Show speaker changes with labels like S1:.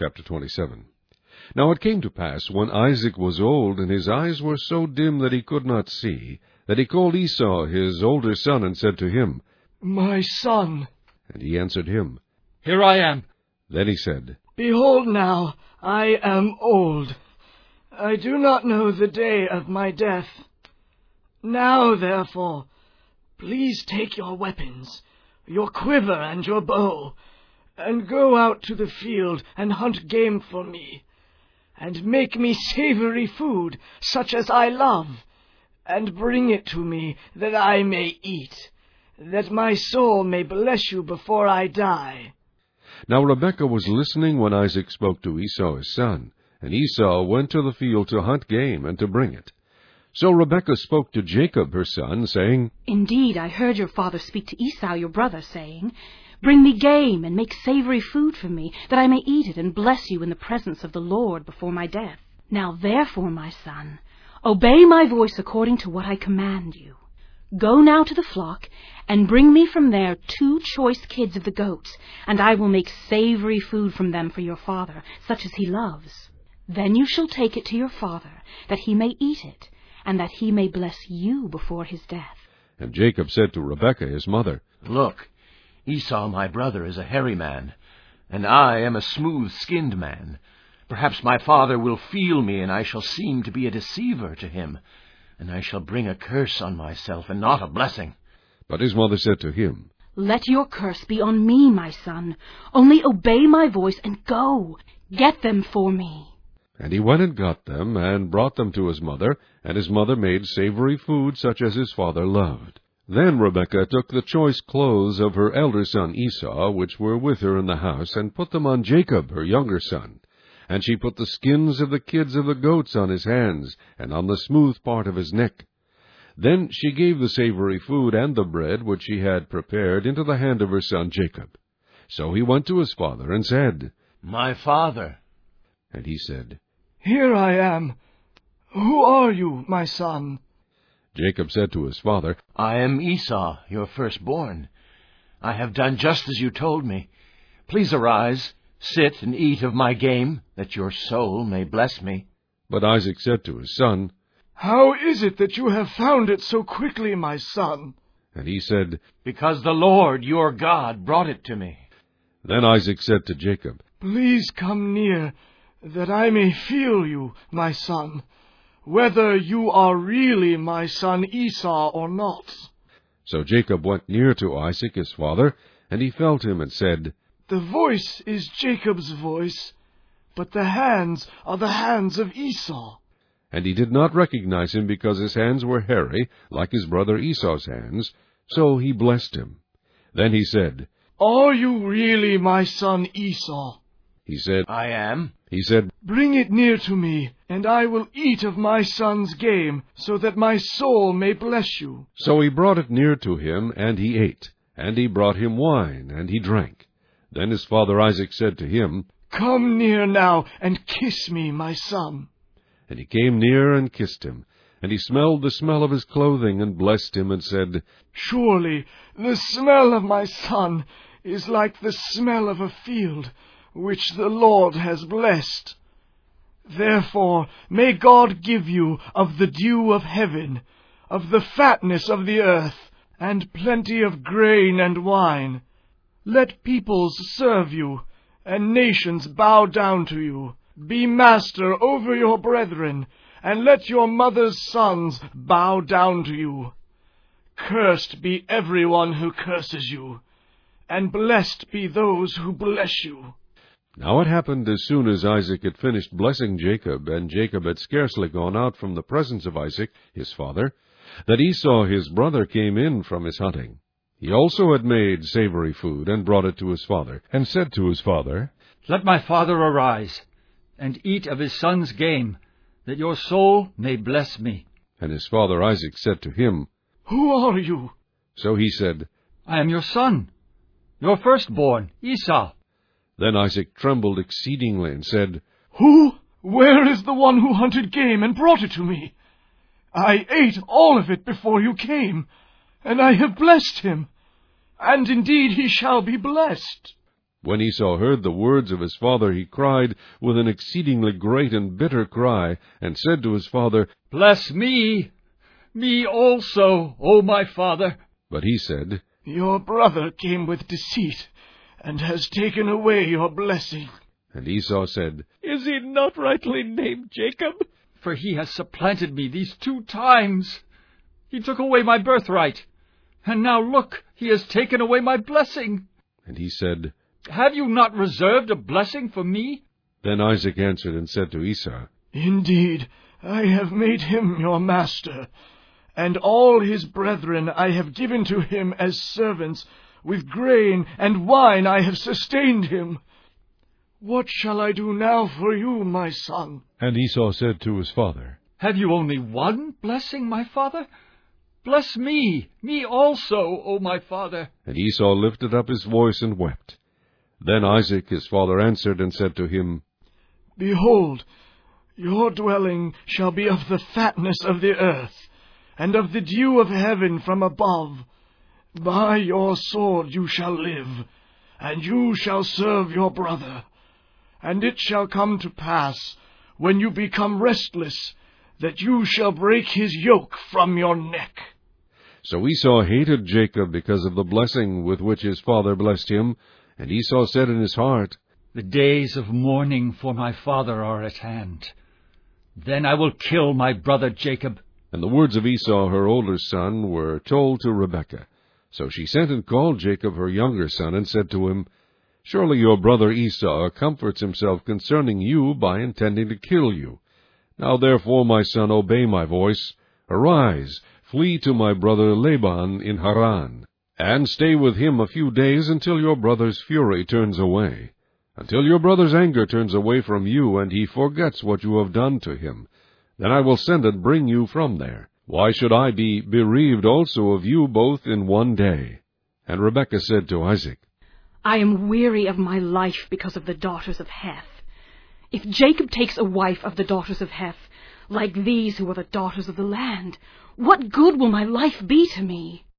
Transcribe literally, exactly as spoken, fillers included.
S1: Chapter twenty-seven. Now it came to pass, when Isaac was old, and his eyes were so dim that he could not see, that he called Esau his older son, and said to him,
S2: My son.
S1: And he answered him,
S3: Here I am.
S1: Then he said,
S2: Behold now, I am old. I do not know the day of my death. Now, therefore, please take your weapons, your quiver and your bow, and go out to the field and hunt game for me, and make me savory food, such as I love, and bring it to me, that I may eat, that my soul may bless you before I die.
S1: Now Rebekah was listening when Isaac spoke to Esau his son, and Esau went to the field to hunt game and to bring it. So Rebekah spoke to Jacob her son, saying,
S4: Indeed, I heard your father speak to Esau your brother, saying, Bring me game, and make savory food for me, that I may eat it, and bless you in the presence of the Lord before my death. Now therefore, my son, obey my voice according to what I command you. Go now to the flock, and bring me from there two choice kids of the goats, and I will make savory food from them for your father, such as he loves. Then you shall take it to your father, that he may eat it, and that he may bless you before his death.
S1: And Jacob said to Rebekah his mother,
S5: Look, Esau my brother is a hairy man, and I am a smooth-skinned man. Perhaps my father will feel me, and I shall seem to be a deceiver to him, and I shall bring a curse on myself, and not a blessing.
S1: But his mother said to him,
S4: Let your curse be on me, my son. Only obey my voice, and go. Get them for me.
S1: And he went and got them, and brought them to his mother, and his mother made savory food such as his father loved. Then Rebekah took the choice clothes of her elder son Esau, which were with her in the house, and put them on Jacob her younger son. And she put the skins of the kids of the goats on his hands, and on the smooth part of his neck. Then she gave the savory food and the bread which she had prepared into the hand of her son Jacob. So he went to his father, and said,
S5: My father.
S1: And he said,
S2: Here I am. Who are you, my son?
S1: Jacob said to his father,
S5: I am Esau, your firstborn. I have done just as you told me. Please arise, sit and eat of my game, that your soul may bless me.
S1: But Isaac said to his son,
S2: How is it that you have found it so quickly, my son?
S1: And he said,
S5: Because the Lord your God brought it to me.
S1: Then Isaac said to Jacob,
S2: Please come near, that I may feel you, my son, whether you are really my son Esau or not.
S1: So Jacob went near to Isaac his father, and he felt him, and said,
S2: The voice is Jacob's voice, but the hands are the hands of Esau.
S1: And he did not recognize him, because his hands were hairy, like his brother Esau's hands. So he blessed him. Then he said,
S2: Are you really my son Esau?
S1: He said,
S5: I am.
S1: He said,
S2: Bring it near to me, and I will eat of my son's game, so that my soul may bless you.
S1: So he brought it near to him, and he ate. And he brought him wine, and he drank. Then his father Isaac said to him,
S2: Come near now, and kiss me, my son.
S1: And he came near and kissed him. And he smelled the smell of his clothing, and blessed him, and said,
S2: Surely the smell of my son is like the smell of a field, which the Lord has blessed. Therefore may God give you of the dew of heaven, of the fatness of the earth, and plenty of grain and wine. Let peoples serve you, and nations bow down to you. Be master over your brethren, and let your mother's sons bow down to you. Cursed be everyone who curses you, and blessed be those who bless you.
S1: Now it happened, as soon as Isaac had finished blessing Jacob, and Jacob had scarcely gone out from the presence of Isaac his father, that Esau his brother came in from his hunting. He also had made savory food, and brought it to his father, and said to his father,
S3: Let my father arise, and eat of his son's game, that your soul may bless me.
S1: And his father Isaac said to him,
S2: Who are you?
S1: So he said,
S3: I am your son, your firstborn, Esau.
S1: Then Isaac trembled exceedingly, and said,
S2: Who? Where is the one who hunted game and brought it to me? I ate all of it before you came, and I have blessed him, and indeed he shall be blessed.
S1: When Esau heard the words of his father, he cried with an exceedingly great and bitter cry, and said to his father,
S3: Bless me, me also, O my father.
S1: But he said,
S2: Your brother came with deceit, and has taken away your blessing.
S1: And Esau said,
S6: Is he not rightly named Jacob?
S3: For he has supplanted me these two times. He took away my birthright, and now look, he has taken away my blessing.
S1: And he said,
S3: Have you not reserved a blessing for me?
S1: Then Isaac answered and said to Esau,
S2: Indeed, I have made him your master, and all his brethren I have given to him as servants. With grain and wine I have sustained him. What shall I do now for you, my son?
S1: And Esau said to his father,
S3: Have you only one blessing, my father? Bless me, me also, O my father.
S1: And Esau lifted up his voice and wept. Then Isaac his father answered and said to him,
S2: Behold, your dwelling shall be of the fatness of the earth, and of the dew of heaven from above. By your sword you shall live, and you shall serve your brother. And it shall come to pass, when you become restless, that you shall break his yoke from your neck.
S1: So Esau hated Jacob because of the blessing with which his father blessed him. And Esau said in his heart,
S3: The days of mourning for my father are at hand. Then I will kill my brother Jacob.
S1: And the words of Esau her older son were told to Rebekah. So she sent and called Jacob her younger son, and said to him, Surely your brother Esau comforts himself concerning you by intending to kill you. Now therefore, my son, obey my voice. Arise, flee to my brother Laban in Haran, and stay with him a few days until your brother's fury turns away, until your brother's anger turns away from you, and he forgets what you have done to him. Then I will send and bring you from there. Why should I be bereaved also of you both in one day? And Rebekah said to Isaac,
S4: I am weary of my life because of the daughters of Heth. If Jacob takes a wife of the daughters of Heth, like these who are the daughters of the land, what good will my life be to me?